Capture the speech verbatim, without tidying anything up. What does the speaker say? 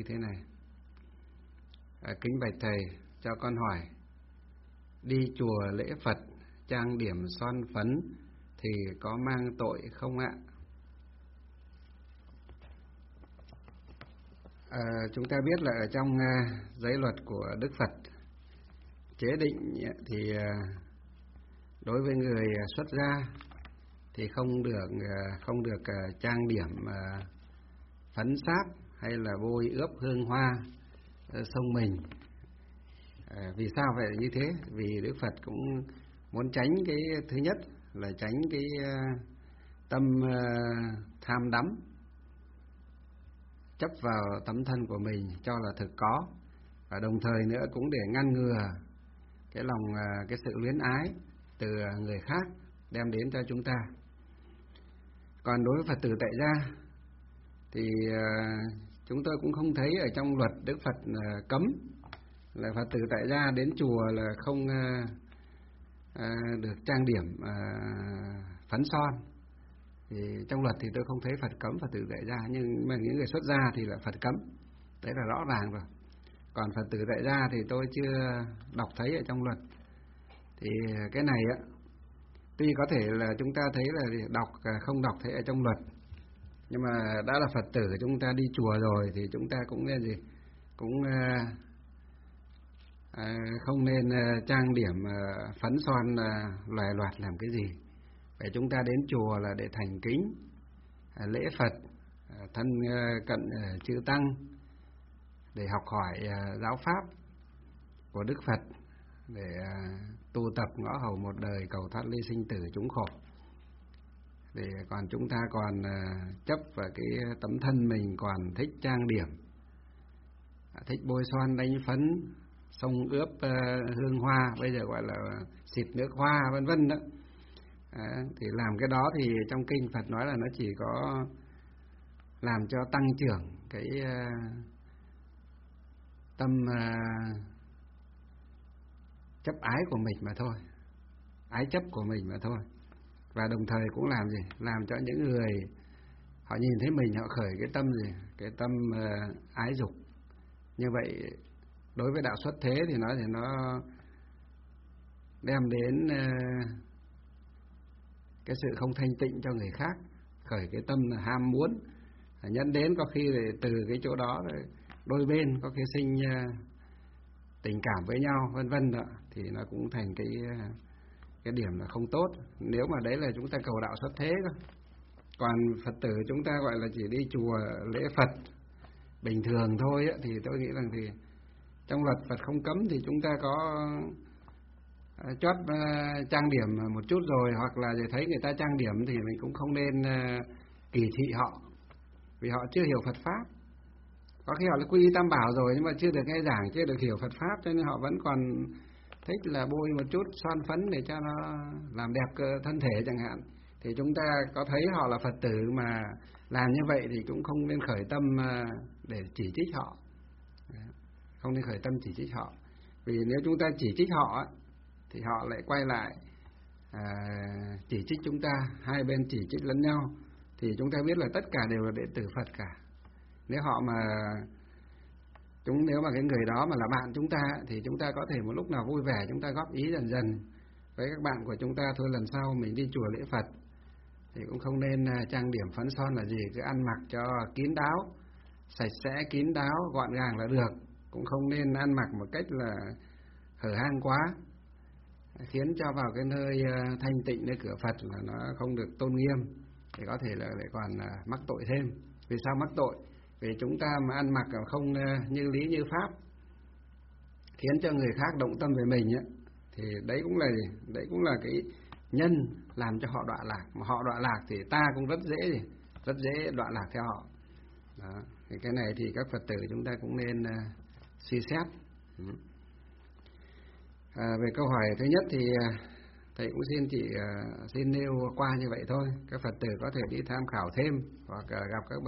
như thế này. À, kính bạch thầy, cho con hỏi, đi chùa lễ Phật, trang điểm son phấn thì có mang tội không ạ? À, chúng ta biết là ở trong uh, giới luật của Đức Phật chế định thì uh, đối với người xuất gia thì không được uh, không được uh, trang điểm uh, phấn sáp hay là bôi ướp hương hoa uh, xông mình. À, vì sao vậy như thế? Vì Đức Phật cũng muốn tránh cái thứ nhất là tránh cái uh, tâm uh, tham đắm, chấp vào tấm thân của mình cho là thực có, và đồng thời nữa cũng để ngăn ngừa cái lòng uh, cái sự luyến ái từ người khác đem đến cho chúng ta. Còn đối với Phật tử tại gia thì uh, chúng tôi cũng không thấy ở trong luật Đức Phật uh, cấm là Phật tử tại gia đến chùa là không uh, uh, được trang điểm uh, phấn son. Thì trong luật thì tôi không thấy Phật cấm Phật tử tại gia, nhưng mà những người xuất gia thì là Phật cấm, đấy là rõ ràng rồi. Còn Phật tử tại gia thì tôi chưa đọc thấy ở trong luật. Thì cái này á, tuy có thể là chúng ta thấy là đọc không đọc thấy ở trong luật, nhưng mà đã là Phật tử chúng ta đi chùa rồi thì chúng ta cũng nên gì cũng uh, À, không nên uh, trang điểm uh, phấn son uh, loài loạt làm cái gì. Vậy chúng ta đến chùa là để thành kính uh, lễ Phật, uh, thân uh, cận uh, chư tăng, để học hỏi uh, giáo pháp của Đức Phật, để uh, tu tập ngõ hầu một đời cầu thoát ly sinh tử chúng khổ. Để còn chúng ta còn uh, chấp vào cái tấm thân mình, còn thích trang điểm, uh, thích bôi son đánh phấn, xông ướp uh, hương hoa, bây giờ gọi là xịt nước hoa vân vân đó. À, thì làm cái đó thì trong kinh Phật nói là nó chỉ có làm cho tăng trưởng cái uh, tâm uh, chấp ái của mình mà thôi, ái chấp của mình mà thôi. Và đồng thời cũng làm gì? Làm cho những người họ nhìn thấy mình họ khởi cái tâm gì? Cái tâm uh, ái dục. Như vậy đối với đạo xuất thế thì nó thì nó đem đến uh, cái sự không thanh tịnh cho người khác, khởi cái tâm là ham muốn, dẫn đến có khi từ cái chỗ đó đôi bên có khi sinh uh, tình cảm với nhau vân vân đó, thì nó cũng thành cái uh, cái điểm là không tốt. Nếu mà đấy là chúng ta cầu đạo xuất thế thôi. Còn Phật tử chúng ta gọi là chỉ đi chùa lễ Phật bình thường thôi á, thì tôi nghĩ rằng thì trong luật Phật không cấm thì chúng ta có uh, chót uh, trang điểm một chút rồi, hoặc là để thấy người ta trang điểm thì mình cũng không nên uh, kỳ thị họ, vì họ chưa hiểu Phật pháp. Có khi họ là quy y Tam Bảo rồi nhưng mà chưa được nghe giảng, chưa được hiểu Phật pháp, cho nên họ vẫn còn thích là bôi một chút son phấn để cho nó làm đẹp cơ thân thể chẳng hạn. Thì chúng ta có thấy họ là Phật tử mà làm như vậy thì cũng không nên khởi tâm uh, để chỉ trích họ. Không nên khởi tâm chỉ trích họ, vì nếu chúng ta chỉ trích họ thì họ lại quay lại à, chỉ trích chúng ta, hai bên chỉ trích lẫn nhau, thì chúng ta biết là tất cả đều là đệ tử Phật cả. Nếu họ mà chúng nếu mà cái người đó mà là bạn chúng ta thì chúng ta có thể một lúc nào vui vẻ chúng ta góp ý dần dần với các bạn của chúng ta thôi, lần sau mình đi chùa lễ Phật thì cũng không nên trang điểm phấn son là gì, cứ ăn mặc cho kín đáo, sạch sẽ kín đáo, gọn gàng là được. Cũng không nên ăn mặc một cách là hở hang quá, khiến cho vào cái nơi thanh tịnh, nơi cửa Phật là nó không được tôn nghiêm, thì có thể là lại còn mắc tội thêm. Vì sao mắc tội? Vì chúng ta mà ăn mặc không như lý như pháp, khiến cho người khác động tâm về mình ấy, thì đấy cũng là gì? Đấy cũng là cái nhân làm cho họ đọa lạc. Mà họ đọa lạc thì ta cũng rất dễ gì? Rất dễ đọa lạc theo họ. Đó. Thì cái này thì các Phật tử chúng ta cũng nên uh, suy xét. À, về câu hỏi thứ nhất thì uh, thầy cũng xin chị uh, xin nêu qua như vậy thôi. Các Phật tử có thể đi tham khảo thêm hoặc uh, gặp các